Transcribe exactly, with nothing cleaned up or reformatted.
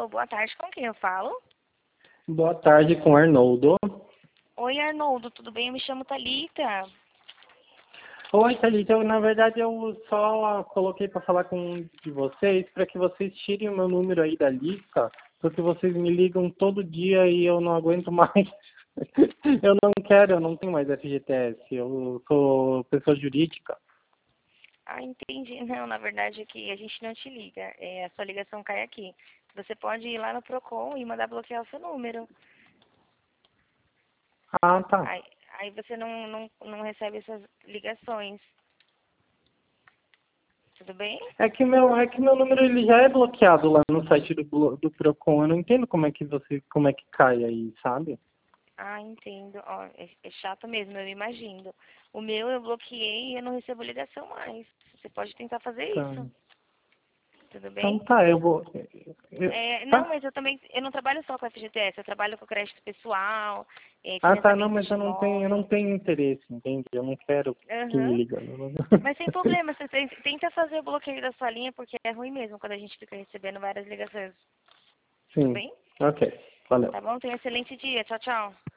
Alô, boa tarde, com quem eu falo? Boa tarde, com Arnoldo. Oi, Arnoldo, tudo bem? Eu me chamo Thalita. Oi, Thalita. Eu, na verdade, eu só coloquei para falar com um de vocês para que vocês tirem o meu número aí da lista, porque vocês me ligam todo dia e eu não aguento mais. Eu não quero, eu não tenho mais F G T S. Eu sou pessoa jurídica. Ah, entendi. Não, na verdade aqui a gente não te liga. É, a sua ligação cai aqui. Você pode ir lá no Procon e mandar bloquear o seu número. Ah, tá. Aí, aí você não, não, não recebe essas ligações. Tudo bem? É que meu, é que meu número ele já é bloqueado lá no site do, Blo- do Procon. Eu não entendo como é que você, como é que cai aí, sabe? Ah, entendo. Ó, é, é chato mesmo, eu imagino. O meu eu bloqueei e eu não recebo ligação mais. Você pode tentar fazer Tá. isso. Tudo Então bem? tá, eu vou. eu- É, não, tá? mas eu também, eu não trabalho só com F G T S, eu trabalho com crédito pessoal, é, Ah, tá, não, financiamento mas de eu não tenho, eu não imóvel. tenho interesse, entende? Eu não quero que me Aham. ligando. Mas sem problema, você tem- tenta fazer o bloqueio da sua linha, porque é ruim mesmo quando a gente fica recebendo várias ligações. Tudo Sim, bem? ok, valeu. Tá bom? Tenha um excelente dia. Tchau, tchau.